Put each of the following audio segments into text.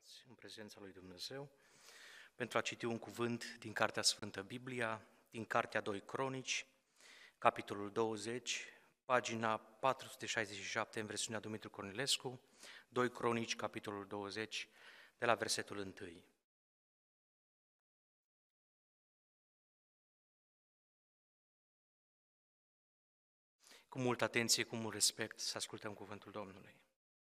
așezați în prezența lui Dumnezeu pentru a citi un cuvânt din Cartea Sfântă Biblia, din Cartea 2 Cronici, capitolul 20, pagina 467 în versiunea Dumitru Cornilescu, 2 Cronici, capitolul 20, de la versetul 1. Cu multă atenție, cu mult respect, să ascultăm cuvântul Domnului.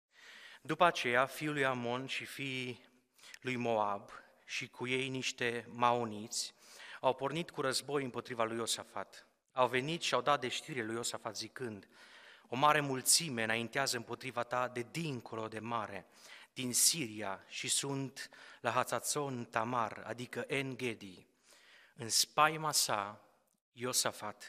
După aceea, fiul lui Amon și fiii lui Moab și cu ei niște maoniți au pornit cu război împotriva lui Iosafat. Au venit și au dat de știre lui Iosafat zicând: o mare mulțime înaintează împotriva ta de dincolo de mare, din Siria, și sunt la Hatzatzon Tamar, adică En-Gedi. În spaima sa, Iosafat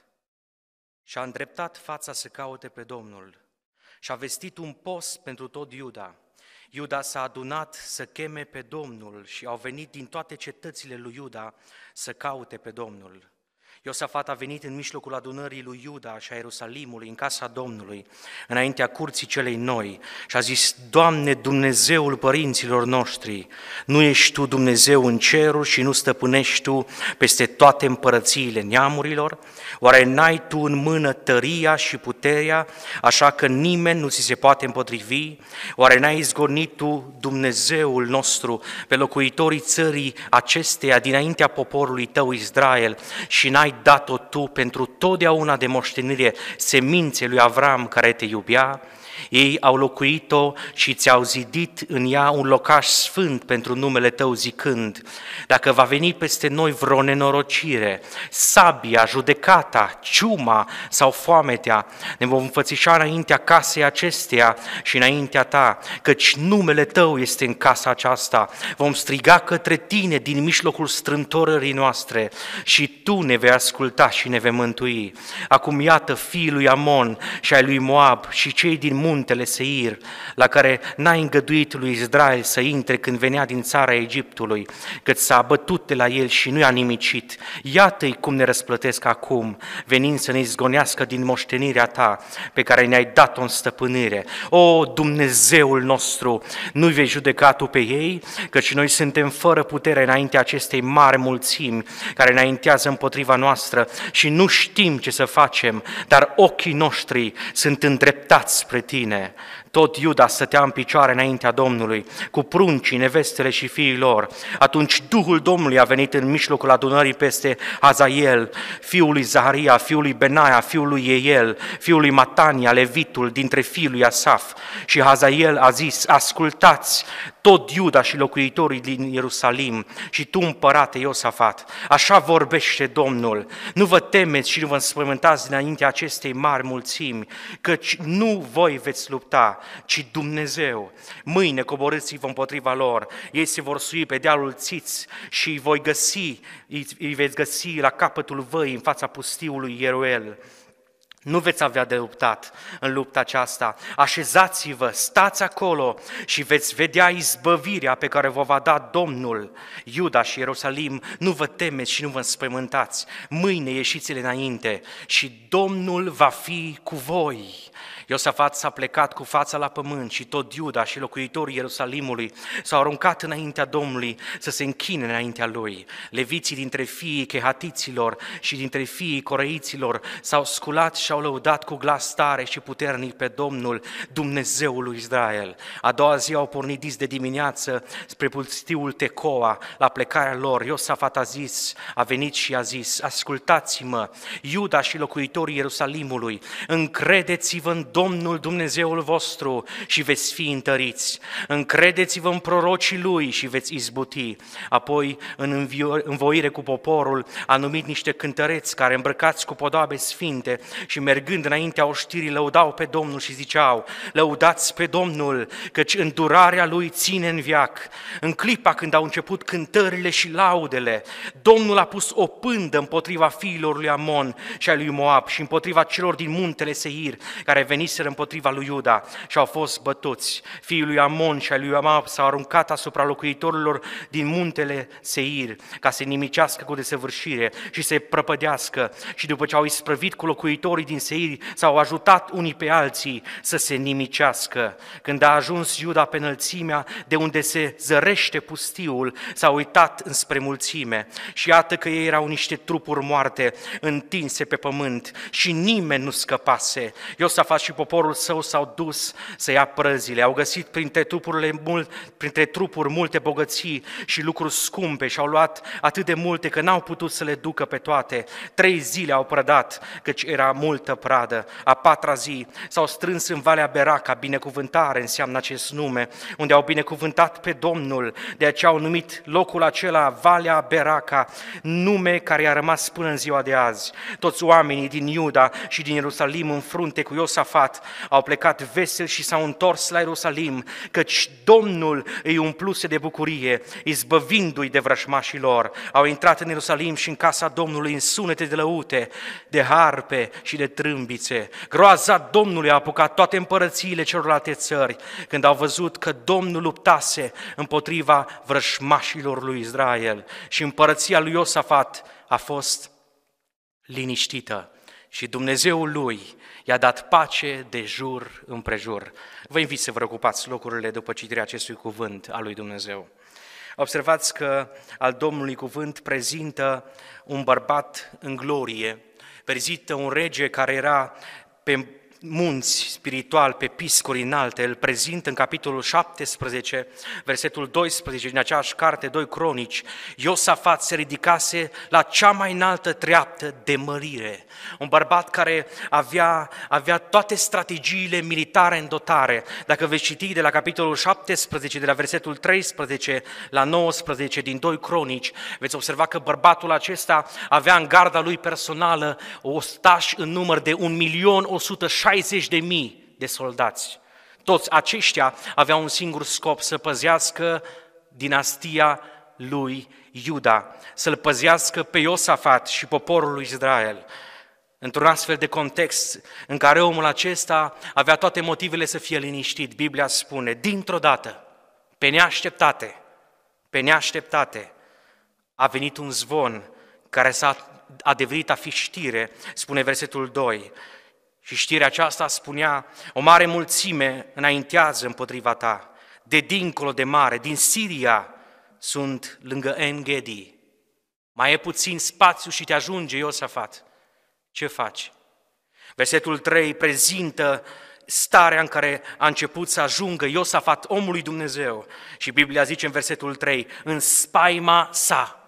și-a îndreptat fața să caute pe Domnul și-a vestit un post pentru tot Iuda. Iuda s-a adunat să cheme pe Domnul și au venit din toate cetățile lui Iuda să caute pe Domnul. Iosafat a venit în mijlocul adunării lui Iuda și a Ierusalimului, în casa Domnului, înaintea curții celei noi, și a zis: Doamne, Dumnezeul părinților noștri, nu ești Tu Dumnezeu în ceruri și nu stăpânești Tu peste toate împărățiile neamurilor? Oare n-ai Tu în mână tăria și puterea, așa că nimeni nu ți se poate împotrivi? Oare n-ai izgonit Tu, Dumnezeul nostru, pe locuitorii țării acesteia dinaintea poporului Tău Israel și n-ai dat-o Tu pentru totdeauna de moștenire seminței lui Avram care Te iubea? Ei au locuit-o și ți-au zidit în ea un locaș sfânt pentru numele Tău, zicând: dacă va veni peste noi vreo nenorocire, sabia, judecata, ciuma sau foametea, ne vom înfățișa înaintea casei acesteia și înaintea Ta, căci numele Tău este în casa aceasta. Vom striga către Tine din mijlocul strâmtorării noastre și Tu ne vei asculta și ne vei mântui. Acum iată, fiii lui Amon și ai lui Moab și cei din muntele Seir, la care n-ai îngăduit lui Israel să intre când venea din țara Egiptului, cât s-a abătut de la el și nu i-a nimicit. Iată-i cum ne răsplătesc acum, venind să ne izgonească din moștenirea Ta, pe care ne-ai dat-o în stăpânire. O, Dumnezeul nostru, nu-i vei judeca Tu pe ei, căci noi suntem fără putere înaintea acestei mari mulțimi care înaintează împotriva noastră și nu știm ce să facem, dar ochii noștri sunt îndreptați spre Tine. Tot Iuda stătea în picioare înaintea Domnului, cu pruncii, nevestele și fiii lor. Atunci Duhul Domnului a venit în mijlocul adunării peste Hazael, fiul lui Zaharia, fiul lui Benaia, fiul lui Eiel, fiul lui Matania, levitul, dintre fiii lui Asaf. Și Hazael a zis: ascultați tot Iuda și locuitorii din Ierusalim și tu, împărate Iosafat, așa vorbește Domnul: nu vă temeți și nu vă înspăimântați dinaintea acestei mari mulțimi, căci nu voi veți lupta, ci Dumnezeu. Mâine coborâți-vă împotriva lor, ei se vor sui pe dealul Țiț și îi veți găsi la capătul văii în fața pustiului Ieruel. Nu veți avea de luptat în lupta aceasta. Așezați-vă, stați acolo și veți vedea izbăvirea pe care vă va da Domnul. Iuda și Ierusalim, nu vă temeți și nu vă înspăimântați. Mâine ieșiți-le înainte și Domnul va fi cu voi. Iosafat s-a plecat cu fața la pământ și tot Iuda și locuitorii Ierusalimului s-au aruncat înaintea Domnului să se închine înaintea Lui. Leviții dintre fiii chehatiților și dintre fiii coreiților s-au sculat și au lăudat cu glas tare și puternic pe Domnul, Dumnezeul lui Israel. A doua zi au pornit dis de dimineață spre pustiul Tecoa. La plecarea lor, Iosafat a venit și a zis: ascultați-mă, Iuda și locuitorii Ierusalimului, încredeți-vă în Domnul Dumnezeul vostru și veți fi întăriți. Încredeți-vă în prorocii Lui și veți izbuti. Apoi, în învoire cu poporul, a numit niște cântăreți care, îmbrăcați cu podoabe sfinte și mergând înaintea oștirii, lăudau pe Domnul și ziceau: lăudați pe Domnul, căci îndurarea Lui ține în veac. În clipa când au început cântările și laudele, Domnul a pus o pândă împotriva fiilor lui Amon și a lui Moab și împotriva celor din muntele Seir, care venit veniseră împotriva lui Iuda și au fost bătuți. Fiii lui Amon și ai lui Moab s-au aruncat asupra locuitorilor din muntele Seir ca să nimicească cu desăvârșire și să-i prăpădească. Și după ce au isprăvit cu locuitorii din Seir, s-au ajutat unii pe alții să se nimicească. Când a ajuns Iuda pe înălțimea de unde se zărește pustiul, s-a uitat înspre mulțime și iată că ei erau niște trupuri moarte întinse pe pământ și nimeni nu scăpase. Iosafat și poporul său s-au dus să ia prăzile, au găsit printre trupuri multe bogății și lucruri scumpe și au luat atât de multe că n-au putut să le ducă pe toate. 3 zile au prădat, căci era multă pradă. A 4-a zi s-au strâns în Valea Beraca, binecuvântare înseamnă acest nume, unde au binecuvântat pe Domnul, de aceea au numit locul acela Valea Beraca, nume care a rămas până în ziua de azi. Toți oamenii din Iuda și din Ierusalim în frunte cu Iosafat au plecat veseli și s-au întors la Ierusalim, căci Domnul îi umpluse de bucurie, izbăvindu-i de vrăjmașii lor. Au intrat în Ierusalim și în casa Domnului în sunete de lăute, de harpe și de trâmbițe. Groaza Domnului a apucat toate împărățiile celorlalte țări, când au văzut că Domnul luptase împotriva vrăjmașilor lui Israel. Și împărăția lui Iosafat a fost liniștită și Dumnezeul lui i-a dat pace de jur împrejur. Vă invit să vă ocupați locurile după citirea acestui cuvânt al lui Dumnezeu. Observați că al Domnului cuvânt prezintă un bărbat în glorie, prezintă un rege care era pe munți spiritual, pe piscuri înalte, îl prezintă în capitolul 17, versetul 12 din aceeași carte, 2 Cronici. Iosafat se ridicase la cea mai înaltă treaptă de mărire. Un bărbat care avea toate strategiile militare în dotare. Dacă veți citi de la capitolul 17, de la versetul 13 la 19 din 2 Cronici, veți observa că bărbatul acesta avea în garda lui personală ostași în număr de 1.160.000 de soldați. Toți aceștia aveau un singur scop, să păzească dinastia lui Iuda, să-l păzească pe Iosafat și poporul lui Israel. Într-un astfel de context în care omul acesta avea toate motivele să fie liniștit, Biblia spune, dintr-o dată, pe neașteptate, a venit un zvon care s-a adeverit a fi știre, spune versetul 2. Și știrea aceasta spunea, o mare mulțime înaintează împotriva ta, de dincolo de mare, din Siria sunt lângă En-Gedi. Mai e puțin spațiu și te ajunge, Iosafat. Ce faci? Versetul 3 prezintă starea în care a început să ajungă Iosafat, omul lui Dumnezeu. Și Biblia zice în versetul 3, în spaima sa.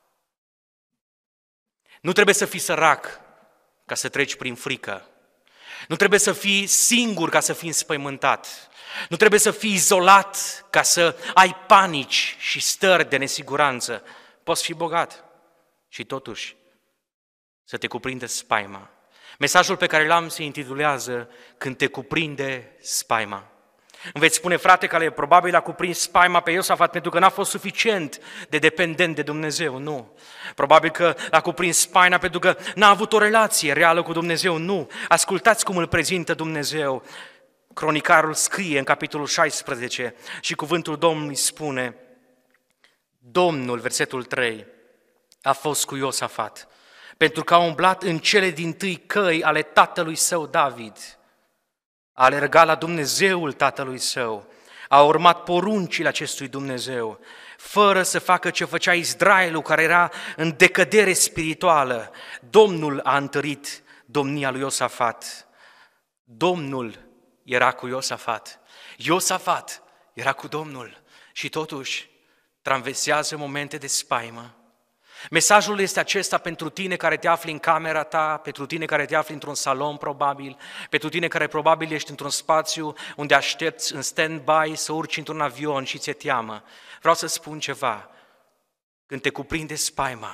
Nu trebuie să fii sărac ca să treci prin frică. Nu trebuie să fii singur ca să fii înspăimântat. Nu trebuie să fii izolat ca să ai panici și stări de nesiguranță. Poți fi bogat și totuși să te cuprinde spaima. Mesajul pe care l-am se intitulează Când te cuprinde spaima. Îmi veți spune, frate, că probabil a cuprins spaima pe Iosafat pentru că n-a fost suficient de dependent de Dumnezeu. Nu. Probabil că a cuprins spaima pentru că n-a avut o relație reală cu Dumnezeu. Nu. Ascultați cum îl prezintă Dumnezeu. Cronicarul scrie în capitolul 16 și cuvântul Domnului spune, Domnul, versetul 3, a fost cu Iosafat, pentru că a umblat în cele dintâi căi ale tatălui său David. A alergat la Dumnezeul tatălui său, a urmat poruncile acestui Dumnezeu, fără să facă ce făcea Israelul, care era în decădere spirituală. Domnul a întărit domnia lui Iosafat. Domnul era cu Iosafat. Iosafat era cu Domnul și totuși traversează momente de spaimă. Mesajul este acesta pentru tine care te afli în camera ta, pentru tine care te afli într-un salon probabil, pentru tine care probabil ești într-un spațiu unde aștepți în stand-by să urci într-un avion și ți-e teamă. Vreau să spun ceva, când te cuprinde spaima,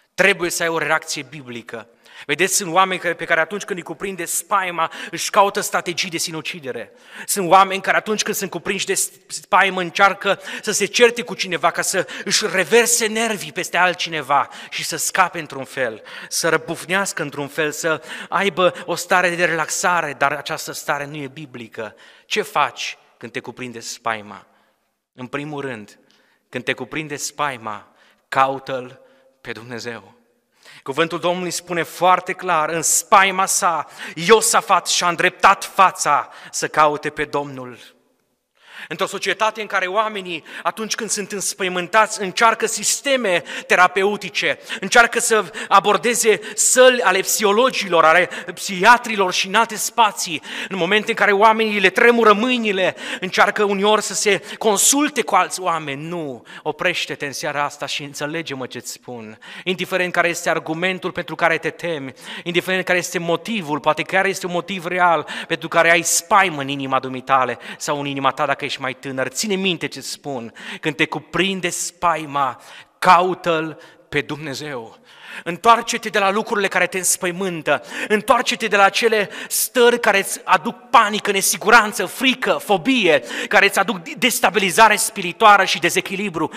Trebuie să ai o reacție biblică. Vedeți, sunt oameni pe care atunci când îi cuprinde spaima, își caută strategii de sinucidere. Sunt oameni care atunci când sunt cuprinși de spaimă încearcă să se certe cu cineva ca să își reverse nervii peste altcineva și să scape într-un fel, să răbufnească într-un fel, să aibă o stare de relaxare, dar această stare nu e biblică. Ce faci când te cuprinde spaima? În primul rând, când te cuprinde spaima, caută-L pe Dumnezeu. Cuvântul Domnului spune foarte clar, în spaima sa, Iosafat și-a îndreptat fața să caute pe Domnul. Într-o societate în care oamenii, atunci când sunt înspăimântați, încearcă sisteme terapeutice, încearcă să abordeze săli ale psihologilor, ale psihiatrilor și în alte spații, în momente în care oamenii le tremură mâinile, încearcă uneori să se consulte cu alți oameni. Nu, oprește-te în seara asta și înțelege-mă ce-ți spun. Indiferent care este argumentul pentru care te temi, indiferent care este motivul, poate care este un motiv real pentru care ai spaimă în inima dumitale sau în inima ta dacă ești mai tânăr, ține minte ce spun, când te cuprinde spaima, caută-L pe Dumnezeu. Întoarce-te de la lucrurile care te înspăimântă, întoarce-te de la acele stări care îți aduc panică, nesiguranță, frică, fobie, care îți aduc destabilizare spirituală și dezechilibru.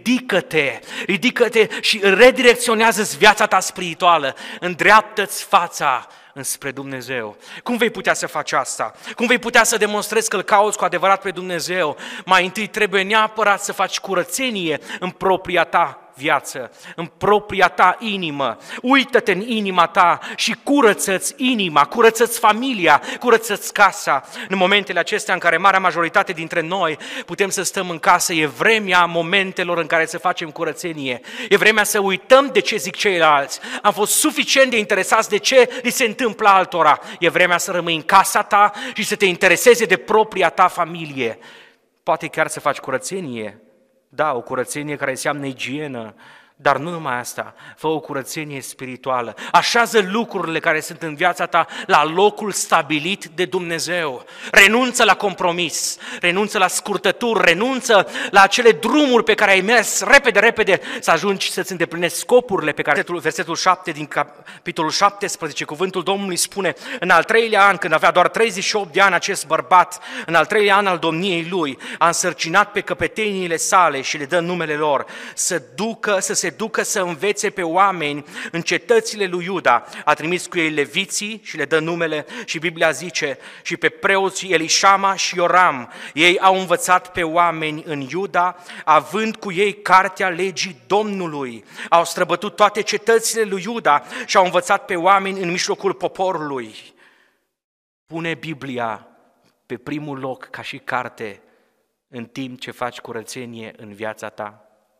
Ridică-te și redirecționează-ți viața ta spirituală, îndreaptă-ți fața înspre Dumnezeu. Cum vei putea să faci asta? Cum vei putea să demonstrezi că îl cauți cu adevărat pe Dumnezeu? Mai întâi trebuie neapărat să faci curățenie în propria ta viață, în propria ta inimă. Uită-te în inima ta și curăță-ți inima, curăță-ți familia, curăță-ți casa. În momentele acestea în care marea majoritate dintre noi putem să stăm în casă, e vremea momentelor în care să facem curățenie. E vremea să uităm de ce zic ceilalți. Am fost suficient de interesați de ce li se întâmplă altora. E vremea să rămâi în casa ta și să te intereseze de propria ta familie. Poate chiar să faci curățenie. Da, o curățenie care înseamnă igienă, dar nu numai asta, fă o curățenie spirituală. Așează lucrurile care sunt în viața ta la locul stabilit de Dumnezeu. Renunță la compromis, renunță la scurtături, renunță la acele drumuri pe care ai mers repede să ajungi să-ți îndeplinești scopurile pe care... Versetul 7 din capitolul 17, cuvântul Domnului spune, în al 3-lea an, când avea doar 38 de ani acest bărbat, în al 3-lea an al domniei lui, a însărcinat pe căpeteniile sale și le dă numele lor, să se ducă să învețe pe oameni în cetățile lui Iuda. A trimis cu ei leviții și le dă numele și Biblia zice, și pe preoții Elișama și Ioram. Ei au învățat pe oameni în Iuda, având cu ei cartea legii Domnului. Au străbătut toate cetățile lui Iuda și au învățat pe oameni în mijlocul poporului. Pune Biblia pe primul loc ca și carte în timp ce faci curățenie în viața ta.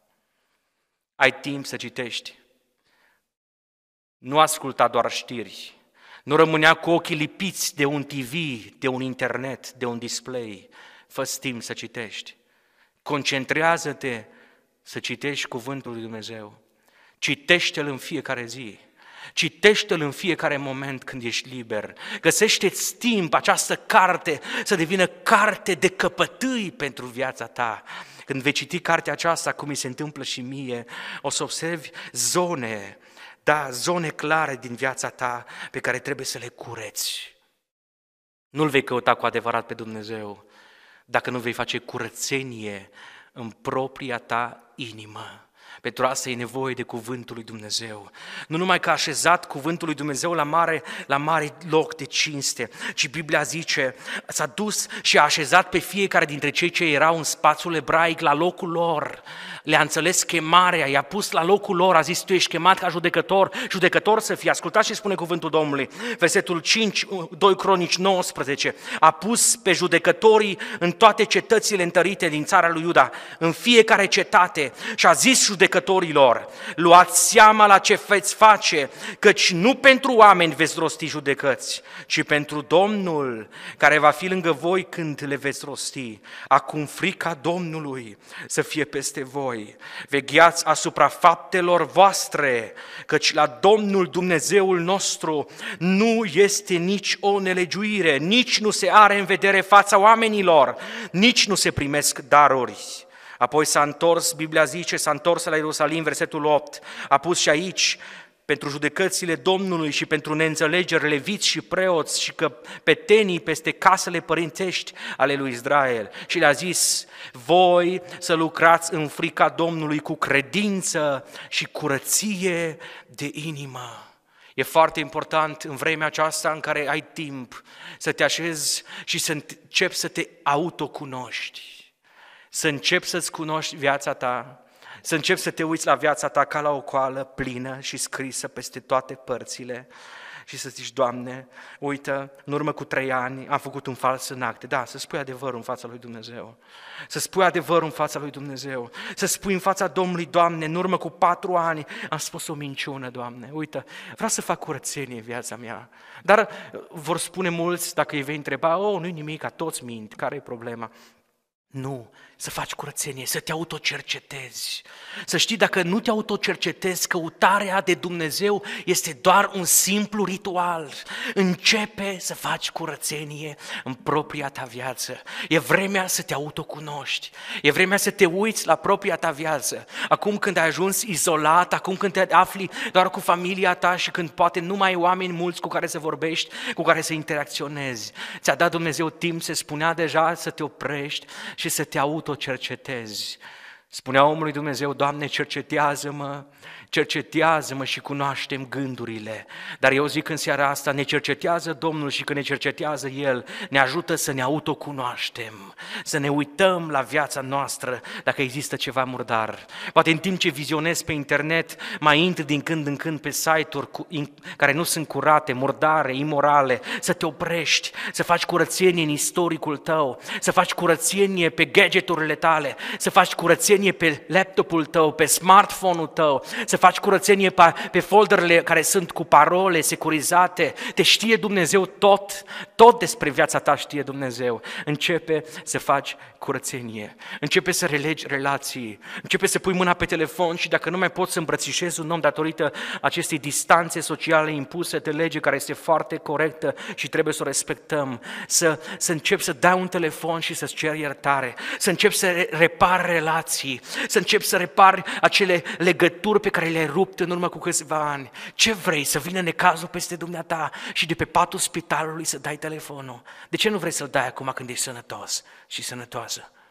Ai timp să citești. Nu asculta doar știri. Nu rămânea cu ochii lipiți de un TV, de un internet, de un display. Fă-ți timp să citești. Concentrează-te să citești cuvântul lui Dumnezeu. Citește-l în fiecare zi. Citește-l în fiecare moment când ești liber. Găsește-ți timp, această carte, să devină carte de căpătâi pentru viața ta. Când vei citi cartea aceasta, cum mi se întâmplă și mie, o să observi zone clare din viața ta pe care trebuie să le cureți. Nu-L vei căuta cu adevărat pe Dumnezeu dacă nu vei face curățenie în propria ta inimă. Pentru asta e nevoie de cuvântul lui Dumnezeu. Nu numai că a așezat cuvântul lui Dumnezeu la mare loc de cinste, ci Biblia zice, s-a dus și a așezat pe fiecare dintre cei ce erau în spațiul ebraic la locul lor. Le-a înțeles chemarea, i-a pus la locul lor, a zis, tu ești chemat ca judecător să fii. Ascultați ce spune cuvântul Domnului. Versetul 5, 2 Cronici 19, a pus pe judecătorii în toate cetățile întărite din țara lui Iuda, în fiecare cetate, și a zis judecătorilor, luați seama la ce veți face, căci nu pentru oameni veți rosti judecăți, ci pentru Domnul, care va fi lângă voi când le veți rosti. Acum frica Domnului să fie peste voi. Vegheați asupra faptelor voastre, căci la Domnul Dumnezeul nostru nu este nici o nelegiuire, nici nu se are în vedere fața oamenilor, nici nu se primesc daruri. Apoi s-a întors, Biblia zice, s-a întors la Ierusalim, versetul 8, a pus și aici pentru judecățile Domnului și pentru neînțelegeri leviți și preoți și căpetenii peste casele părintești ale lui Israel. Și le-a zis, voi să lucrați în frica Domnului cu credință și curăție de inimă. E foarte important în vremea aceasta în care ai timp să te așezi și să începi să te autocunoști, să începi să-ți cunoști viața ta, să începi să te uiți la viața ta ca la o coală plină și scrisă peste toate părțile și să zici, Doamne, uită, în urmă cu 3 ani am făcut un fals în acte. Da, să spui adevărul în fața lui Dumnezeu. Să spui adevărul în fața lui Dumnezeu. Să spui în fața Domnului, Doamne, în urmă cu 4 ani am spus o minciună, Doamne. Uită, vreau să fac curățenie în viața mea. Dar vor spune mulți, dacă îi vei întreba, nu-i nimic, toți mint, care e problema? Nu, să faci curățenie, să te autocercetezi. Să știi, dacă nu te autocercetezi, căutarea de Dumnezeu este doar un simplu ritual. Începe să faci curățenie în propria ta viață. E vremea să te autocunoști. E vremea să te uiți la propria ta viață. Acum când ai ajuns izolat, acum când te afli doar cu familia ta și când poate nu mai ai oameni mulți cu care să vorbești, cu care să interacționezi. Ți-a dat Dumnezeu timp, se spunea deja, să te oprești și să te autocercetezi. Spunea omului Dumnezeu, Doamne, cercetează-mă și cunoaștem gândurile. Dar eu zic în seara asta, ne cercetează Domnul și când ne cercetează El, ne ajută să ne autocunoaștem, să ne uităm la viața noastră dacă există ceva murdar. Poate în timp ce vizionezi pe internet, mai intri din când în când pe site-uri care nu sunt curate, murdare, imorale, să te oprești, să faci curățenie în istoricul tău, să faci curățenie pe gadgeturile tale, să faci curățenie pe laptopul tău, pe smartphone-ul tău, să faci curățenie pe folderele care sunt cu parole securizate. Te știe Dumnezeu tot despre viața ta știe Dumnezeu. Începe să faci curățenie, începe să relegi relații, începe să pui mâna pe telefon și dacă nu mai poți să îmbrățișezi un om datorită acestei distanțe sociale impuse de lege, care este foarte corectă și trebuie să o respectăm, să începi să dai un telefon și să-ți ceri iertare, să începi să repari relații, să începi să repari acele legături pe care le-ai rupt în urmă cu câțiva ani. Ce vrei? Să vină necazul peste dumneata și de pe patul spitalului să dai telefonul? De ce nu vrei să-l dai acum când ești sănătos și sănătoasă?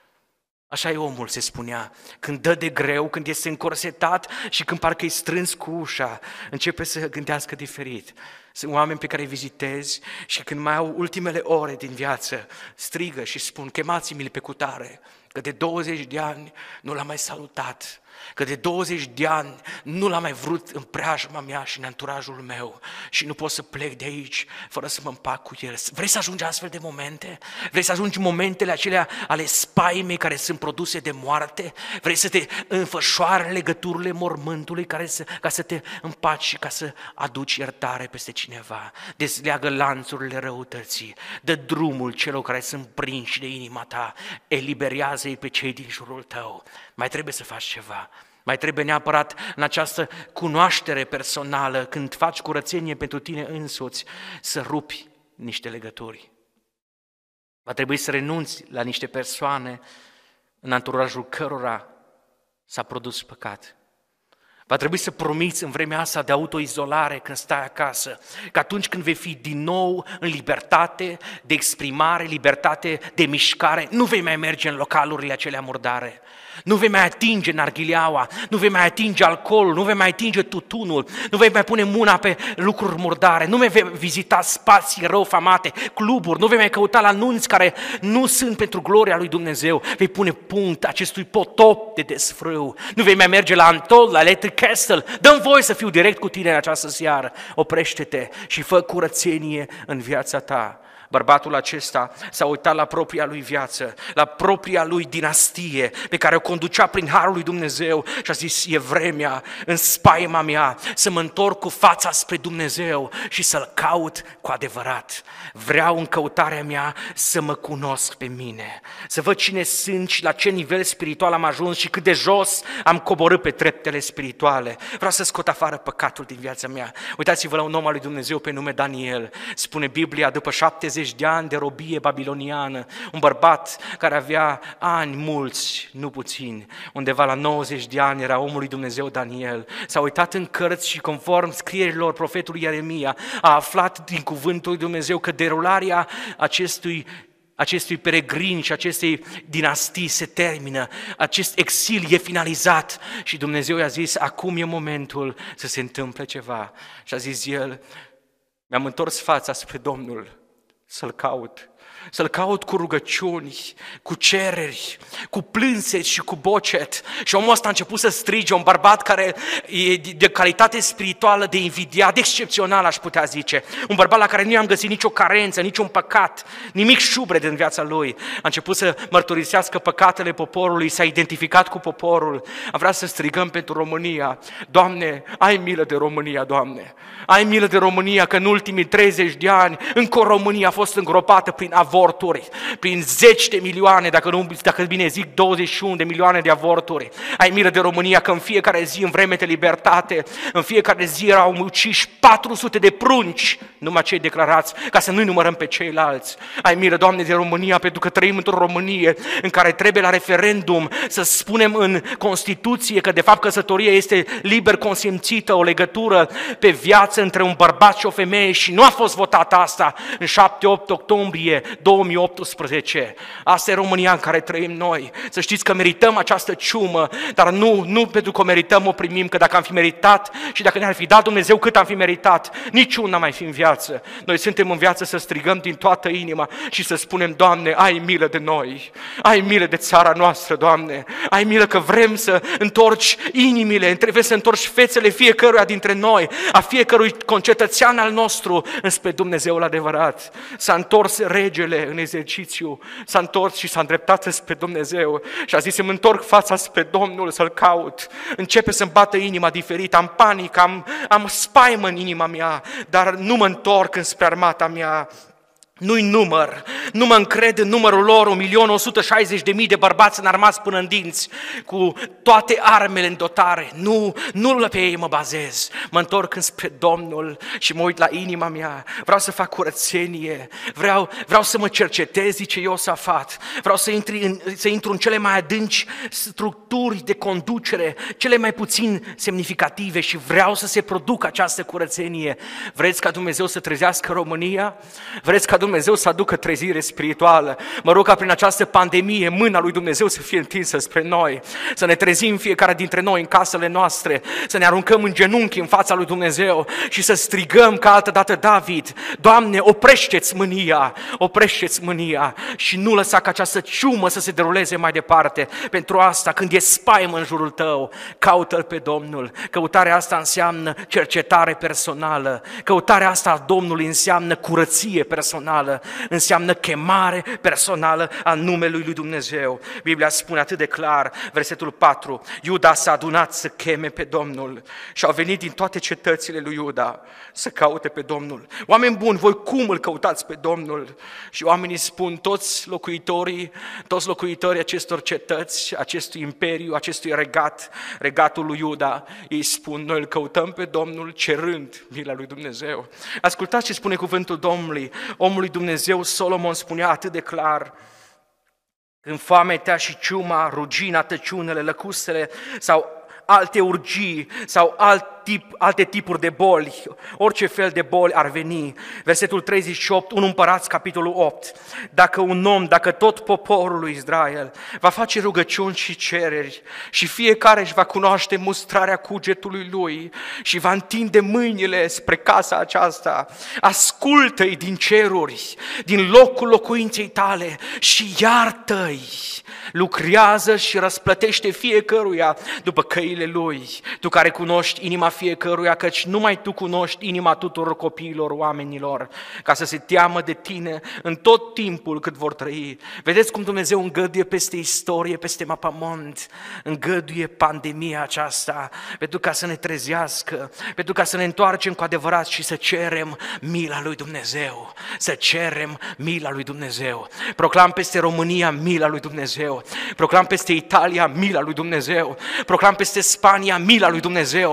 Așa e omul, se spunea, când dă de greu, când este încorsetat și când parcă e strâns cu ușa, începe să gândească diferit. Sunt oameni pe care îi vizitezi și când mai au ultimele ore din viață, strigă și spun, chemați-mi-l pe cutare, că de 20 de ani nu l-am mai salutat, că de 20 de ani nu l-am mai vrut în preajma mea și în anturajul meu și nu pot să plec de aici fără să mă împac cu el. Vrei să ajungi astfel de momente? Vrei să ajungi momentele acelea ale spaimei care sunt produse de moarte? Vrei să te înfășoare legăturile mormântului ca să te împaci și ca să aduci iertare peste cineva? Dezleagă lanțurile răutății, dă drumul celor care sunt prinși de inima ta, eliberează-i pe cei din jurul tău. Mai trebuie să faci ceva. Mai trebuie neapărat în această cunoaștere personală, când faci curățenie pentru tine însuți, să rupi niște legături. Va trebui să renunți la niște persoane în anturajul cărora s-a produs păcat. Va trebui să promiți în vremea asta de autoizolare când stai acasă, că atunci când vei fi din nou în libertate de exprimare, libertate de mișcare, nu vei mai merge în localurile acelea murdare, nu vei mai atinge narghileaua, nu vei mai atinge alcoolul, nu vei mai atinge tutunul, nu vei mai pune mâna pe lucruri murdare, nu vei vizita spații răufamate, cluburi, nu vei mai căuta la nunți care nu sunt pentru gloria lui Dumnezeu, vei pune punct acestui potop de desfrâu, nu vei mai merge la Antol, la Electric Castle. Dă-mi voie să fiu direct cu tine în această seară, oprește-te și fă curățenie în viața ta. Bărbatul acesta s-a uitat la propria lui viață, la propria lui dinastie pe care o conducea prin harul lui Dumnezeu și a zis, e vremea în spaima mea să mă întorc cu fața spre Dumnezeu și să-L caut cu adevărat. Vreau în căutarea mea să mă cunosc pe mine, să văd cine sunt și la ce nivel spiritual am ajuns și cât de jos am coborât pe treptele spirituale. Vreau să scot afară păcatul din viața mea. Uitați-vă la un om al lui Dumnezeu pe nume Daniel. Spune Biblia, după 70 70 de ani de robie babiloniană, un bărbat care avea ani mulți, nu puțini, undeva la 90 de ani era omul lui Dumnezeu Daniel. S-a uitat în cărți și conform scrierilor profetului Ieremia a aflat din cuvântul lui Dumnezeu că derularea acestui peregrin și acestei dinastii se termină, acest exil e finalizat și Dumnezeu i-a zis, acum e momentul să se întâmple ceva. Și a zis el, mi-am întors fața spre Domnul să-L caut cu rugăciuni, cu cereri, cu plânseti și cu bocet. Și omul ăsta a început să strige, un bărbat care e de calitate spirituală, de invidiat, de excepțional aș putea zice. Un bărbat la care nu i-am găsit nicio carență, niciun păcat, nimic șubred în viața lui. A început să mărturisească păcatele poporului, s-a identificat cu poporul. Am vrea să strigăm pentru România, Doamne, ai milă de România, Doamne. Ai milă de România, că în ultimii 30 de ani încă o România a fost îngropată prin avorturi, prin 10 de milioane, dacă bine zic 21 de milioane de avorturi. Ai milă de România că în fiecare zi, în vreme de libertate, în fiecare zi erau uciși 400 de prunci, numai cei declarați, ca să nu-i numărăm pe ceilalți. Ai milă, Doamne, de România, pentru că trăim într-o Românie în care trebuie la referendum să spunem în Constituție că de fapt căsătoria este liber consimțită, o legătură pe viață între un bărbat și o femeie și nu a fost votat asta în 7-8 octombrie 2018. Asta e România în care trăim noi. Să știți că merităm această ciumă, dar nu pentru că o merităm, o primim, că dacă am fi meritat și dacă ne-ar fi dat Dumnezeu cât am fi meritat, niciuna mai fi în viață. Noi suntem în viață să strigăm din toată inima și să spunem, Doamne, ai milă de noi, ai milă de țara noastră, Doamne, ai milă că vrem să întorci inimile, trebuie să întorci fețele fiecăruia dintre noi, a fiecărui concetățean al nostru înspre Dumnezeul adevărat. S-a întors regele în exercițiu, s-a întors și s-a îndreptat spre Dumnezeu și a zis, îmi întorc fața spre Domnul să-L caut. Începe să-mi bată inima diferit, am panică, am spaimă în inima mea, dar nu mă întorc înspre armata mea. Nu-i număr, nu mă încred în numărul lor, 1.160.000 de bărbați înarmați până în dinți, cu toate armele în dotare. Nu pe ei mă bazez, mă întorc înspre Domnul și mă uit la inima mea, vreau să fac curățenie, vreau să mă cercetez, zice Iosafat, vreau să intru în cele mai adânci structuri de conducere, cele mai puțin semnificative și vreau să se producă această curățenie. Vreți ca Dumnezeu să trezească România? Vreți ca Dumnezeu să aducă trezire spirituală? Mă rog ca prin această pandemie mâna lui Dumnezeu să fie întinsă spre noi, să ne trezim fiecare dintre noi în casele noastre, să ne aruncăm în genunchi în fața lui Dumnezeu și să strigăm ca altădată David, Doamne, oprește-ți mânia și nu lăsa ca această ciumă să se deruleze mai departe. Pentru asta, când e spaimă în jurul tău, caută-L pe Domnul. Căutarea asta înseamnă cercetare personală, căutarea asta a Domnului înseamnă curăție personală, înseamnă chemare personală a numelui lui Dumnezeu. Biblia spune atât de clar, versetul 4, Iuda s-a adunat să cheme pe Domnul și au venit din toate cetățile lui Iuda să caute pe Domnul. Oameni buni, voi cum îl căutați pe Domnul? Și oamenii spun, toți locuitorii acestor cetăți, acestui imperiu, acestui regatul lui Iuda, ei spun, noi îl căutăm pe Domnul cerând mila lui Dumnezeu. Ascultați ce spune cuvântul Domnului. Omul lui Dumnezeu Solomon spunea atât de clar, când foametea și ciuma, rugina, tăciunele, lăcustele sau alte urgii sau alte tipuri de boli, orice fel de boli ar veni. Versetul 38, 1 Împărați, capitolul 8. Dacă tot poporul lui Israel va face rugăciuni și cereri și fiecare își va cunoaște mustrarea cugetului lui și va întinde mâinile spre casa aceasta, ascultă-i din ceruri, din locul locuinței tale și iartă-i, lucrează și răsplătește fiecăruia după căile lui. Tu care cunoști inima fiecăruia, căci numai tu cunoști inima tuturor copiilor oamenilor, ca să se teamă de tine în tot timpul cât vor trăi. Vedeți cum Dumnezeu îngăduie peste istorie, peste mapamont, îngăduie pandemia aceasta, pentru ca să ne trezească, pentru ca să ne întoarcem cu adevărat și să cerem mila lui Dumnezeu, să cerem mila lui Dumnezeu. Proclam peste România mila lui Dumnezeu, proclam peste Italia mila lui Dumnezeu, proclam peste Spania mila lui Dumnezeu, proclam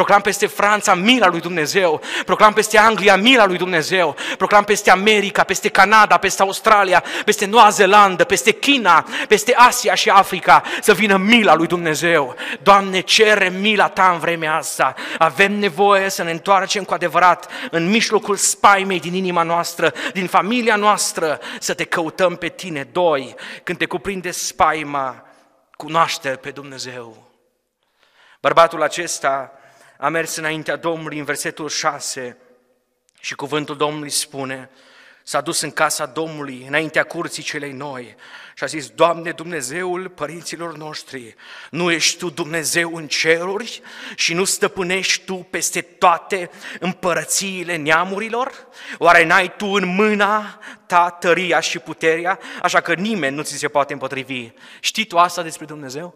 proclam peste Franța mila lui Dumnezeu, proclam peste Anglia mila lui Dumnezeu, proclam peste America, peste Canada, peste Australia, peste Noua Zeelandă, peste China, peste Asia și Africa, să vină mila lui Dumnezeu. Doamne, cere mila Ta în vremea asta. Avem nevoie să ne întoarcem cu adevărat în mijlocul spaimei din inima noastră, din familia noastră, să Te căutăm pe Tine. 2. Când te cuprinde spaima, cunoaște pe Dumnezeu. Bărbatul acesta a mers înaintea Domnului în versetul 6 și cuvântul Domnului spune, s-a dus în casa Domnului, înaintea curții celei noi și a zis, Doamne, Dumnezeul părinților noștri, nu ești Tu Dumnezeu în ceruri și nu stăpânești Tu peste toate împărățiile neamurilor? Oare n-ai Tu în mâna Ta tăria și puterea, așa că nimeni nu ți se poate împotrivi? Știi tu asta despre Dumnezeu?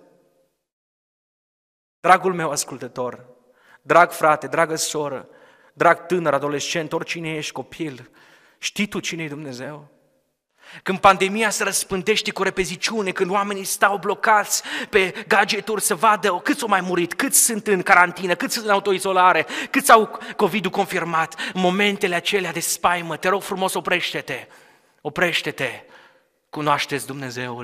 Dragul meu ascultător, drag frate, dragă soră, drag tânăr, adolescent, oricine ești, copil, știi tu cine e Dumnezeu? Când pandemia se răspândește cu repeziciune, când oamenii stau blocați pe gadgeturi să vadă câți au mai murit, câți sunt în carantină, câți sunt în autoizolare, câți au COVID-ul confirmat, în momentele acelea de spaimă, te rog frumos, oprește-te, cunoașteți Dumnezeul.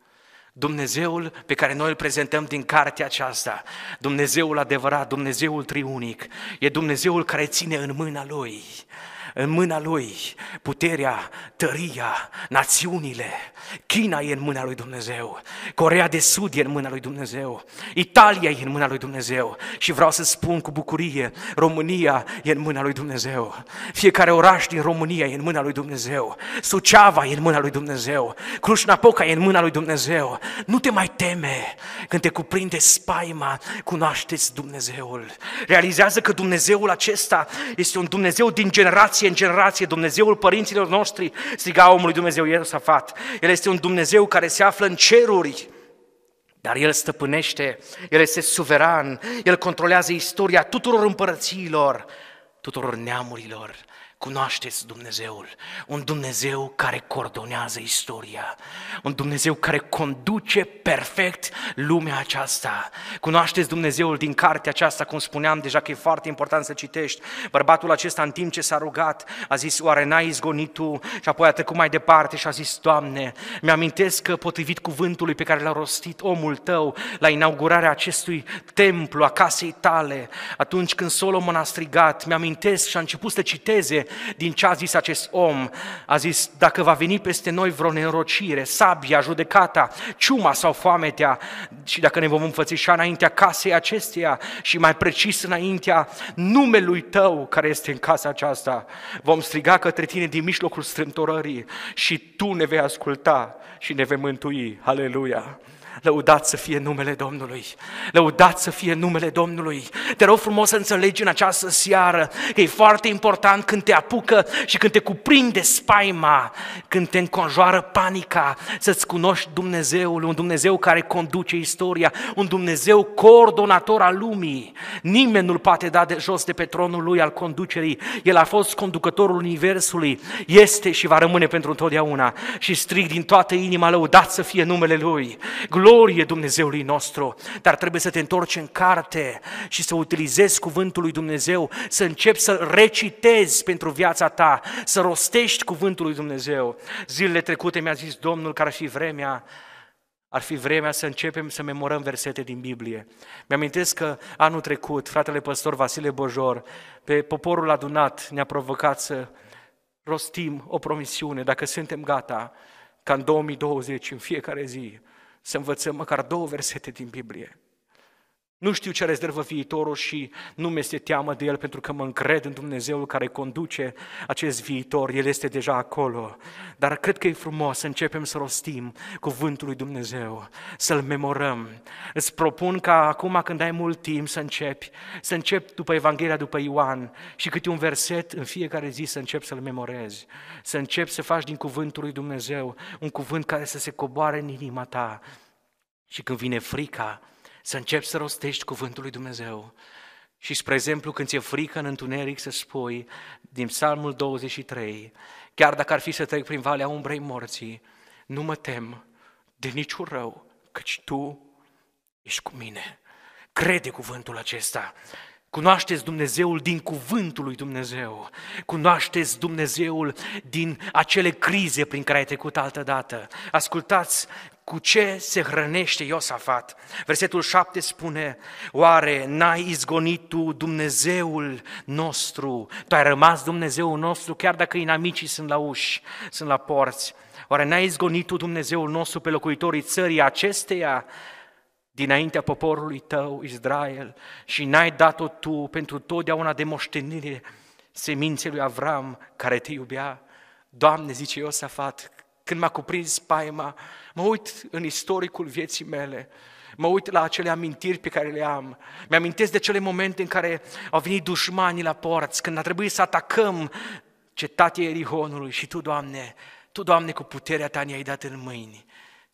Dumnezeul pe care noi îl prezentăm din cartea aceasta, Dumnezeul adevărat, Dumnezeul triunic, e Dumnezeul care ține în mâna Lui. În mâna Lui puterea, tăria, națiunile. China e în mâna lui Dumnezeu, Coreea de Sud e în mâna lui Dumnezeu, Italia e în mâna lui Dumnezeu și vreau să spun cu bucurie, România e în mâna lui Dumnezeu. Fiecare oraș din România e în mâna lui Dumnezeu, Suceava e în mâna lui Dumnezeu, Cluj-Napoca e în mâna lui Dumnezeu. Nu te mai teme când te cuprinde spaima, cunoașteți Dumnezeul. Realizează că Dumnezeul acesta este un Dumnezeu din generație în generație, Dumnezeul părinților noștri, striga omului Dumnezeu Iosafat. El este un Dumnezeu care se află în ceruri, dar El stăpânește, El este suveran, El controlează istoria tuturor împărățiilor, tuturor neamurilor. Cunoașteți Dumnezeul, un Dumnezeu care coordonează istoria, un Dumnezeu care conduce perfect lumea aceasta. Cunoașteți Dumnezeul din cartea aceasta, cum spuneam deja că e foarte important să citești. Bărbatul acesta în timp ce s-a rugat a zis, oare n-ai izgonit tu? Și apoi a trecut mai departe și a zis, Doamne, mi-amintesc că potrivit cuvântului pe care l-a rostit omul Tău la inaugurarea acestui templu a casei Tale, atunci când Solomon a strigat, mi-amintesc și a început să citeze din ce a zis acest om. A zis, dacă va veni peste noi vreo nenorocire, sabia, judecata, ciuma sau foametea, și dacă ne vom înfățișa înaintea casei acesteia și mai precis înaintea numelui Tău care este în casa aceasta, vom striga către Tine din mijlocul strâmtorării și Tu ne vei asculta și ne vei mântui. Aleluia! Lăudat să fie numele Domnului, lăudat să fie numele Domnului. Te rog frumos să înțelegi în această seară că e foarte important când te apucă și când te cuprinde spaima, când te înconjoară panica, să-ți cunoști Dumnezeul, un Dumnezeu care conduce istoria, un Dumnezeu coordonator al lumii. Nimeni nu-L poate da de jos de pe tronul Lui al conducerii. El a fost conducătorul universului, este și va rămâne pentru întotdeauna. Și strig din toată inima, lăudat să fie numele Lui. Glorie Dumnezeului nostru, dar trebuie să te întorci în carte și să utilizezi cuvântul lui Dumnezeu, să începi să recitezi pentru viața ta, să rostești cuvântul lui Dumnezeu. Zilele trecute mi-a zis Domnul că ar fi vremea să începem să memorăm versete din Biblie. Mi-amintesc că anul trecut, fratele păstor Vasile Bojor, pe poporul adunat, ne-a provocat să rostim o promisiune, dacă suntem gata, ca în 2020, în fiecare zi, să învățăm măcar 2 versete din Biblie. Nu știu ce rezervă viitorul și nu mi-este teamă de el, pentru că mă încred în Dumnezeul care conduce acest viitor. El este deja acolo. Dar cred că e frumos să începem să rostim cuvântul lui Dumnezeu, să-l memorăm. Îți propun ca acum când ai mult timp să începi după Evanghelia, după Ioan și câte un verset în fiecare zi să începi să-l memorezi. Să începi să faci din cuvântul lui Dumnezeu un cuvânt care să se coboare în inima ta. Și când vine frica, să începi să rostești cuvântul lui Dumnezeu. Și, spre exemplu, când ți-e frică în întuneric, să spui din Psalmul 23, chiar dacă ar fi să trec prin valea umbrei morții, nu mă tem de niciun rău, căci Tu ești cu mine. Crede cuvântul acesta. Cunoașteți Dumnezeul din cuvântul lui Dumnezeu. Cunoașteți Dumnezeul din acele crize prin care ai trecut altădată. Ascultați cu ce se hrănește Iosafat. Versetul 7 spune: oare n-ai izgonit tu Dumnezeul nostru? Tu ai rămas Dumnezeul nostru chiar dacă inamicii sunt la uși, sunt la porți. Oare n-ai izgonit tu Dumnezeul nostru pe locuitorii țării acesteia dinaintea poporului tău, Israel, și n-ai dat-o tu pentru totdeauna de moștenire seminței lui Avram, care te iubea? Doamne, zice Iosafat, când m-a cuprins spaima, mă uit în istoricul vieții mele, mă uit la acele amintiri pe care le am, mi-amintesc de cele momente în care au venit dușmanii la porți, când a trebuit să atacăm cetatea Ierihonului și Tu, Doamne, cu puterea Ta ne-ai dat în mâini.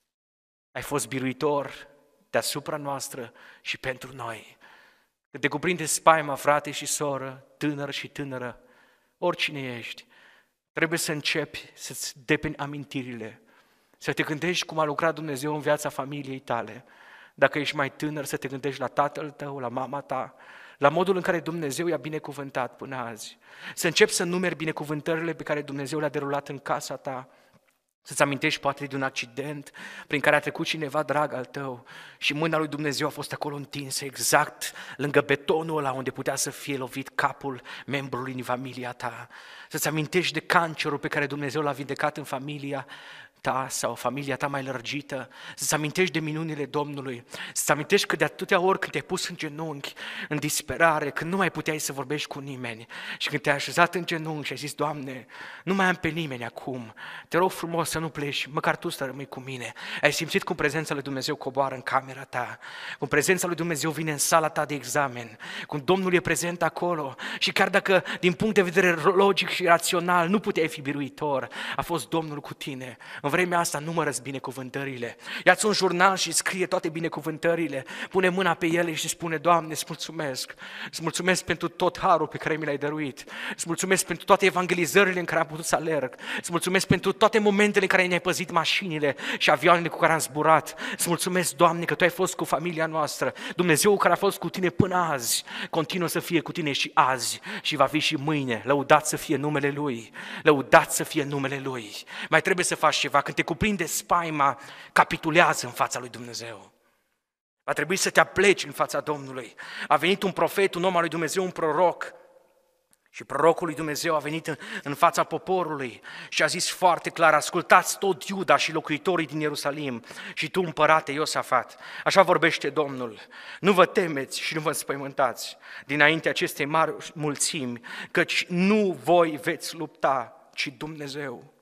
Ai fost biruitor deasupra noastră și pentru noi. Când te cuprinde spaima, frate și soră, tânăr și tânără, oricine ești, trebuie să începi să-ți depeni amintirile, să te gândești cum a lucrat Dumnezeu în viața familiei tale. Dacă ești mai tânăr, să te gândești la tatăl tău, la mama ta, la modul în care Dumnezeu i-a binecuvântat până azi. Să începi să numeri binecuvântările pe care Dumnezeu le-a derulat în casa ta. Să-ți amintești poate de un accident prin care a trecut cineva drag al tău și mâna lui Dumnezeu a fost acolo întinsă exact lângă betonul ăla unde putea să fie lovit capul membrului din familia ta. Să-ți amintești de cancerul pe care Dumnezeu l-a vindecat în familia ta sau familia ta mai lărgită, să-ți amintești de minunile Domnului, să-ți amintești că de atâtea ori când te-ai pus în genunchi, în disperare, când nu mai puteai să vorbești cu nimeni și când te-ai așezat în genunchi și ai zis: Doamne, nu mai am pe nimeni acum, te rog frumos să nu pleci, măcar Tu să rămâi cu mine. Ai simțit cum prezența lui Dumnezeu coboară în camera ta, cum prezența lui Dumnezeu vine în sala ta de examen, cum Domnul e prezent acolo și chiar dacă din punct de vedere logic și rațional nu puteai fi biruitor, a fost Domnul cu tine. În vremea asta numără-ți binecuvântările. Ia-ți un jurnal și scrie toate binecuvântările. Pune mâna pe ele și spune: Doamne, îți mulțumesc. Îți mulțumesc pentru tot harul pe care mi l-ai dăruit. Îți mulțumesc pentru toate evangelizările în care am putut să alerg. Îți mulțumesc pentru toate momentele în care ne-ai păzit mașinile și avioanele cu care am zburat. Îți mulțumesc, Doamne, că Tu ai fost cu familia noastră. Dumnezeu care a fost cu tine până azi, continuă să fie cu tine și azi și va fi și mâine. Lăudat să fie numele Lui. Lăudat să fie numele Lui. Mai trebuie să faci ceva. Când te cuprinde spaima, capitulează în fața lui Dumnezeu. Va trebui să te apleci în fața Domnului. A venit un profet, un om al lui Dumnezeu, un proroc. Și prorocul lui Dumnezeu a venit în fața poporului și a zis foarte clar: ascultați tot Iuda și locuitorii din Ierusalim și tu, împărate Iosafat, așa vorbește Domnul, nu vă temeți și nu vă înspăimântați dinainte acestei mari mulțimi, căci nu voi veți lupta, ci Dumnezeu.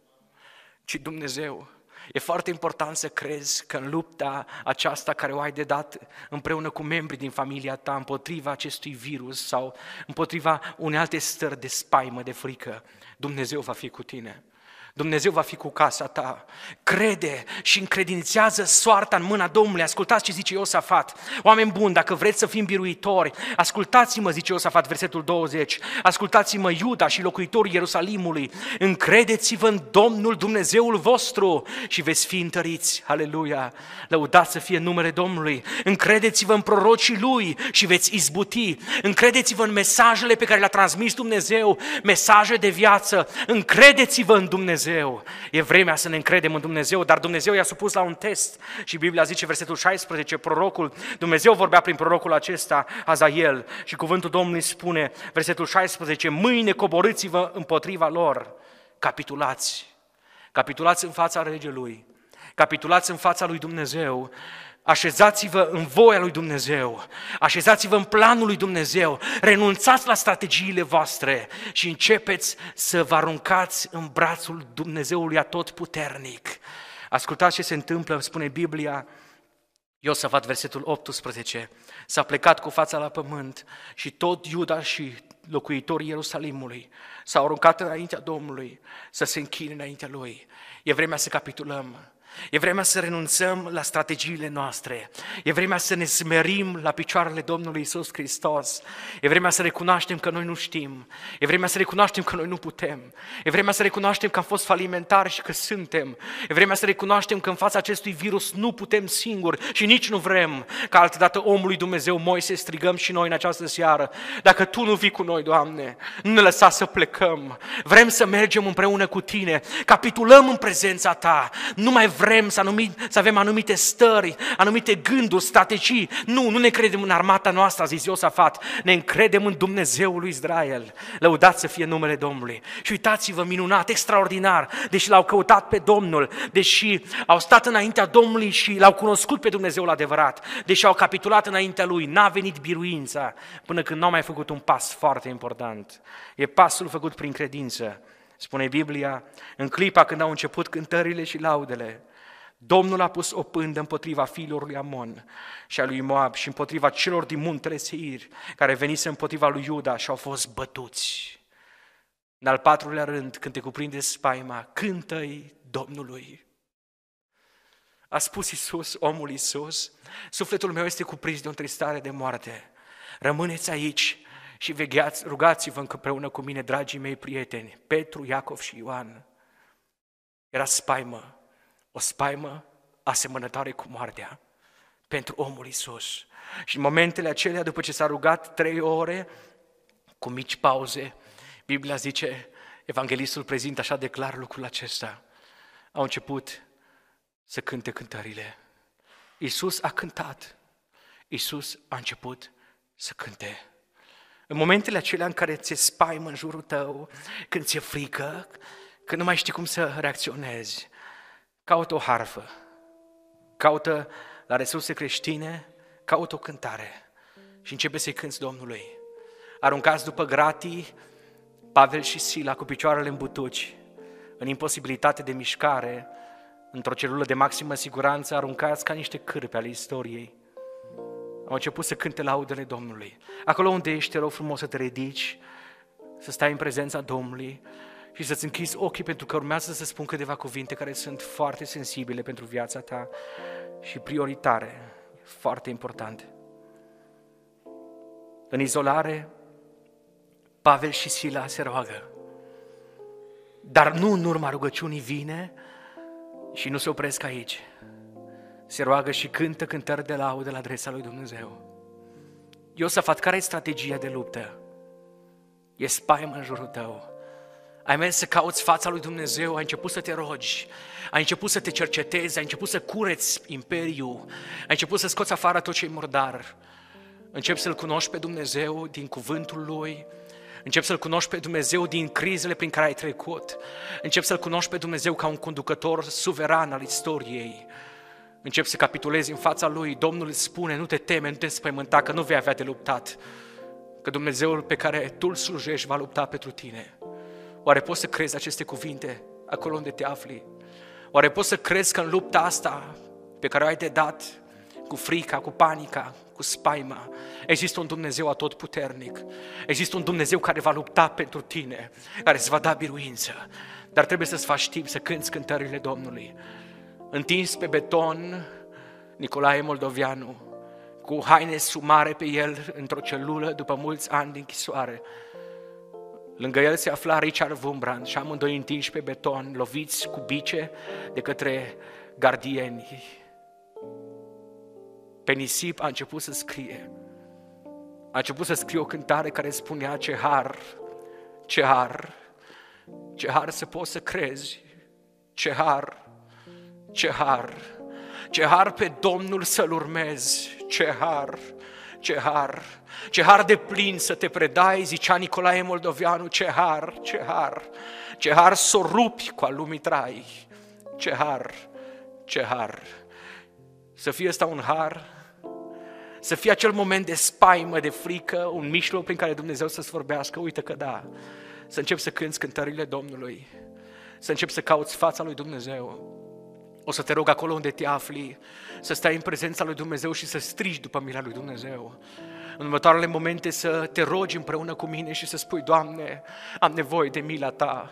E foarte important să crezi că în lupta aceasta care o ai de dat împreună cu membrii din familia ta împotriva acestui virus sau împotriva unei alte stări de spaimă, de frică, Dumnezeu va fi cu tine. Dumnezeu va fi cu casa ta. Crede și încredințează soarta în mâna Domnului. Ascultați ce zice Iosafat. Oameni buni, dacă vreți să fim biruitori, ascultați-mă, zice Iosafat, versetul 20. Ascultați-mă, Iuda și locuitorii Ierusalimului. Încredeți-vă în Domnul Dumnezeul vostru și veți fi întăriți. Aleluia! Lăudați să fie numele Domnului. Încredeți-vă în prorocii Lui și veți izbuti. Încredeți-vă în mesajele pe care le-a transmis Dumnezeu, mesaje de viață. Încredeți-vă în Dumnezeu. E vremea să ne încredem în Dumnezeu, dar Dumnezeu i-a supus la un test și Biblia zice, versetul 16, prorocul, Dumnezeu vorbea prin prorocul acesta, Azaiel, și cuvântul Domnului spune, versetul 16, mâine coborâți-vă împotriva lor, capitulați în fața regelui, capitulați în fața lui Dumnezeu, așezați-vă în voia lui Dumnezeu, așezați-vă în planul lui Dumnezeu, renunțați la strategiile voastre și începeți să vă aruncați în brațul Dumnezeului Atotputernic. Ascultați ce se întâmplă, spune Biblia, Iosafat, versetul 18, s-a plecat cu fața la pământ și tot Iuda și locuitorii Ierusalimului s-au aruncat înaintea Domnului să se închine înaintea Lui. E vremea să capitulăm. E vremea să renunțăm la strategiile noastre. E vremea să ne smerim la picioarele Domnului Iisus Hristos. E vremea să recunoaștem că noi nu știm. E vremea să recunoaștem că noi nu putem. E vremea să recunoaștem că am fost falimentari și că suntem. E vremea să recunoaștem că în fața acestui virus nu putem singuri și nici nu vrem ca altădată omului Dumnezeu Moise strigăm și noi în această seară. Dacă Tu nu vii cu noi, Doamne, nu ne lăsa să plecăm. Vrem să mergem împreună cu Tine. Capitulăm în prezența Ta. Nu mai vrem să avem anumite stări, anumite gânduri, strategii. Nu ne credem în armata noastră, a zis Iosafat. Ne încredem în Dumnezeul lui Israel. Lăudați să fie numele Domnului. Și uitați-vă, minunat, extraordinar, deși L-au căutat pe Domnul, deși au stat înaintea Domnului și L-au cunoscut pe Dumnezeul adevărat, deși au capitulat înaintea Lui, n-a venit biruința până când n-au mai făcut un pas foarte important. E pasul făcut prin credință. Spune Biblia, în clipa când au început cântările și laudele, Domnul a pus o pândă împotriva fiilor lui Amon și a lui Moab și împotriva celor din muntele Seir, care venise împotriva lui Iuda și au fost bătuți. În al patrulea rând, când te cuprinde spaima, cântă-i Domnului. A spus Iisus, omul Iisus, sufletul meu este cuprins de o întristare de moarte. Rămâneți aici și vegheați, rugați-vă împreună cu mine, dragii mei prieteni, Petru, Iacov și Ioan. Era spaimă, o spaimă asemănătoare cu moartea pentru omul Iisus. Și în momentele acelea, după ce s-a rugat 3 ore, cu mici pauze, Biblia zice, evanghelistul prezintă așa de clar lucrul acesta. Au început să cânte cântările. Iisus a cântat. Iisus a început să cânte. În momentele acelea în care ți-e spaimă în jurul tău, când ți-e frică, când nu mai știi cum să reacționezi, caută o harfă, caută la resurse creștine, caută o cântare și începe să-i cânți Domnului. Aruncați după gratii, Pavel și Sila cu picioarele în butuci, în imposibilitate de mișcare, într-o celulă de maximă siguranță, aruncați ca niște cârpe ale istoriei. Au început să cânte laudele Domnului. Acolo unde ești, te rog frumos să te ridici, să stai în prezența Domnului și să-ți închizi ochii, pentru că urmează să spun câteva cuvinte care sunt foarte sensibile pentru viața ta și prioritare, foarte importante. În izolare, Pavel și Sila se roagă, dar nu în urma rugăciunii vine și nu se opresc aici. Se roagă și cântă cântări de laudă la adresa lui Dumnezeu. Iosafat, care e strategia de luptă? E spaimă în jurul tău. Ai mers să cauți fața lui Dumnezeu, ai început să te rogi, ai început să te cercetezi, ai început să cureți imperiul, ai început să scoți afară tot ce e murdar. Începi să-L cunoști pe Dumnezeu din cuvântul Lui, începi să-L cunoști pe Dumnezeu din crizele prin care ai trecut, începi să-L cunoști pe Dumnezeu ca un conducător suveran al istoriei. Începi să capitulezi în fața Lui, Domnul îți spune, nu te teme, nu te înspăimânta, că nu vei avea de luptat, că Dumnezeul pe care tu îl slujești va lupta pentru tine. Oare poți să crezi aceste cuvinte acolo unde te afli? Oare poți să crezi că în lupta asta pe care o ai de dat, cu frica, cu panica, cu spaima, există un Dumnezeu atotputernic, există un Dumnezeu care va lupta pentru tine, care îți va da biruință, dar trebuie să-ți faci timp să cânți cântările Domnului. Întins pe beton, Nicolae Moldovianu, cu haine sumare pe el într-o celulă după mulți ani de închisoare. Lângă el se afla Richard Wurmbrand și amândoi întinși pe beton, loviți cu bice de către gardieni. Pe nisip a început să scrie. A început să scrie o cântare care spunea: ce har, ce har, ce har să poți să crezi, ce har, ce har, ce har pe Domnul să-L urmezi, ce har, ce har, ce har de plin să te predai, zicea Nicolae Moldovianu, ce har, ce har, ce har s-o rupi cu al lumii trai, ce har, ce har. Să fie ăsta un har, să fie acel moment de spaimă, de frică, un mijloc prin care Dumnezeu să-ți vorbească, uite că da, să începi să cânți cântările Domnului, să începi să cauți fața lui Dumnezeu. O să te rog acolo unde te afli, să stai în prezența lui Dumnezeu și să strigi după mila lui Dumnezeu. În următoarele momente să te rogi împreună cu mine și să spui: Doamne, am nevoie de mila Ta.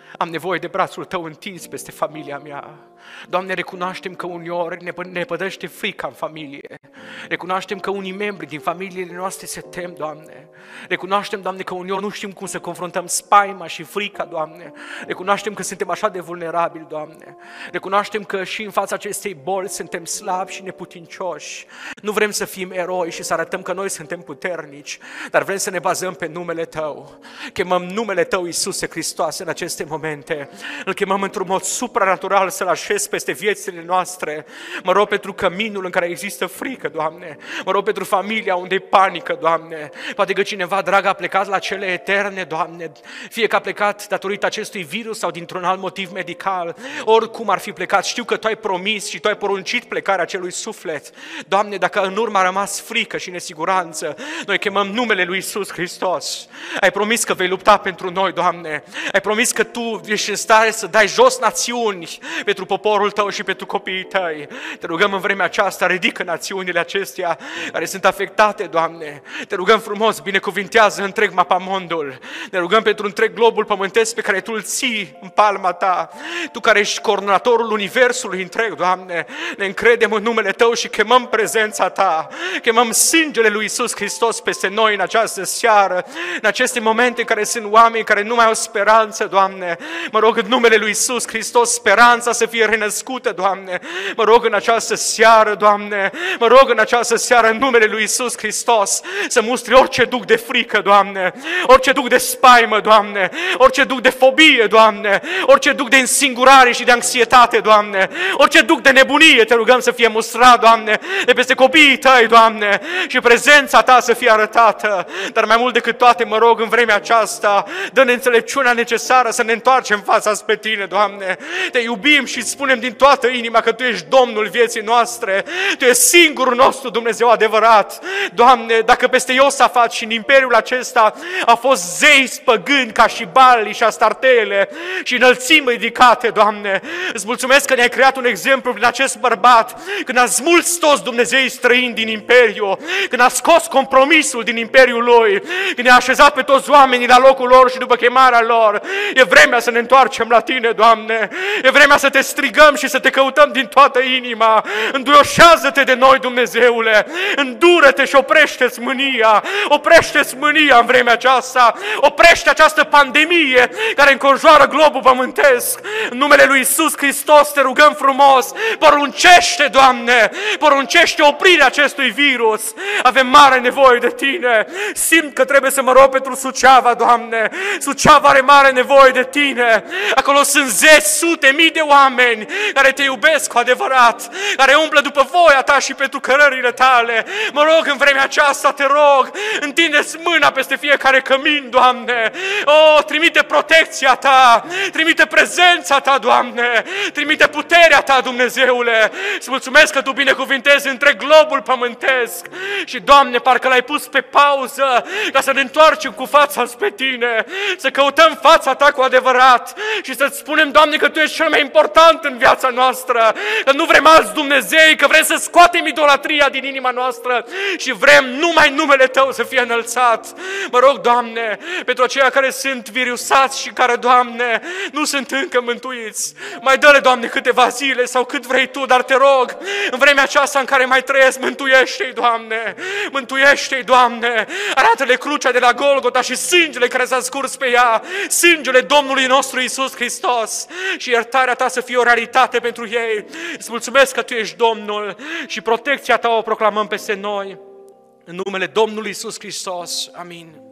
Am nevoie de brațul Tău întins peste familia mea. Doamne, recunoaștem că uneori ne pădăște frica în familie. Recunoaștem că unii membri din familiile noastre se tem, Doamne. Recunoaștem, Doamne, că uneori nu știm cum să confruntăm spaima și frica, Doamne. Recunoaștem că suntem așa de vulnerabili, Doamne. Recunoaștem că și în fața acestei boli suntem slabi și neputincioși. Nu vrem să fim eroi și să arătăm că noi suntem puternici, dar vrem să ne bazăm pe numele Tău. Chemăm numele Tău, Iisuse Hristoase, în aceste momente. Îl chemăm într-un mod supranatural să-L așezi peste viețile noastre. Mă rog pentru căminul în care există frică, Doamne. Mă rog pentru familia unde e panică, Doamne. Poate că cineva drag a plecat la cele eterne, Doamne. Fie că a plecat datorită acestui virus sau dintr-un alt motiv medical. Oricum ar fi plecat, știu că Tu ai promis și Tu ai poruncit plecarea acelui suflet. Doamne, dacă în urmă a rămas frică și nesiguranță, noi chemăm numele lui Iisus Hristos. Ai promis că vei lupta pentru noi, Doamne. Ai promis că Tu ești în stare să dai jos națiuni pentru poporul Tău și pentru copiii Tăi. Te rugăm în vremea aceasta, ridică națiunile acestea care sunt afectate, Doamne. Te rugăm frumos, binecuvintează întreg mapamondul. Ne rugăm pentru întreg globul pământesc pe care Tu îl ții în palma Ta. Tu care ești coordonatorul universului întreg, Doamne. Ne încredem în numele Tău și chemăm prezența Ta. Chemăm sângele lui Iisus Hristos peste noi în această seară, în aceste momente în care sunt oameni care nu mai au speranță, Doamne. Mă rog în numele lui Iisus Hristos, speranța să fie renăscută, Doamne. Mă rog în această seară, Doamne. Mă rog în această seară în numele lui Iisus Hristos să mustri orice duc de frică, Doamne. Orice duc de spaimă, Doamne. Orice duc de fobie, Doamne. Orice duc de însingurare și de anxietate, Doamne. Orice duc de nebunie, Te rugăm să fie mustrat, Doamne, de peste copiii Tăi, Doamne. Și prezența Ta să fie arătată. Dar mai mult decât toate, mă rog în vremea aceasta, dă-ne înțelepciunea necesară să ne întoarcem fața spre Tine, Doamne. Te iubim și îți spunem din toată inima că Tu ești Domnul vieții noastre. Tu ești singurul nostru Dumnezeu adevărat. Doamne, dacă peste Iosafat și în imperiul acesta au fost zei păgâni ca și Bali și Astartele și înălțimi ridicate, Doamne, îți mulțumesc că ne-ai creat un exemplu prin acest bărbat, când a smuls toți Dumnezeii străini din imperiu, când a scos compromisul din imperiul lui, când ne-a așezat pe toți oamenii la locul lor și după chemarea lor. E vremea să ne întoarcem la Tine, Doamne. E vremea să Te strigăm și să Te căutăm din toată inima. Înduioșează-Te de noi, Dumnezeule. Îndură-Te și oprește-ți mânia. Oprește-ți mânia în vremea aceasta. Oprește această pandemie care înconjoară globul pământesc. În numele lui Iisus Hristos Te rugăm frumos. Poruncește, Doamne. Poruncește oprirea acestui virus. Avem mare nevoie de Tine. Simt că trebuie să mă rog pentru Suceava, Doamne. Suceava are mare nevoie de Tine. Acolo sunt zeci, sute, mii de oameni care Te iubesc cu adevărat, care umblă după voia Ta și pentru cărările Tale. Mă rog în vremea aceasta, Te rog, întinde-ți mâna peste fiecare cămin, Doamne. O, trimite protecția Ta, trimite prezența Ta, Doamne, trimite puterea Ta, Dumnezeule. Îți mulțumesc că Tu binecuvintezi întreg globul pământesc și, Doamne, parcă L-ai pus pe pauză ca să ne întoarcem cu fața spre Tine, să căutăm fața Ta cu adevărat și să-ți spunem, Doamne, că Tu ești cel mai important în viața noastră, că nu vrem alți Dumnezei, că vrem să scoatem idolatria din inima noastră și vrem numai numele Tău să fie înălțat. Mă rog, Doamne, pentru aceia care sunt virusați și care, Doamne, nu sunt încă mântuiți. Mai dă-le, Doamne, câteva zile sau cât vrei Tu, dar Te rog, în vremea aceasta în care mai trăiesc, mântuiește-i, Doamne, mântuiește-i, Doamne, arată-le crucea de la Golgota și sângele care s-a scurs pe ea, sângele Domnului nostru Iisus Hristos, și iertarea Ta să fie o realitate pentru ei. Îți mulțumesc că Tu ești Domnul și protecția Ta o proclamăm peste noi. În numele Domnului Iisus Hristos. Amin.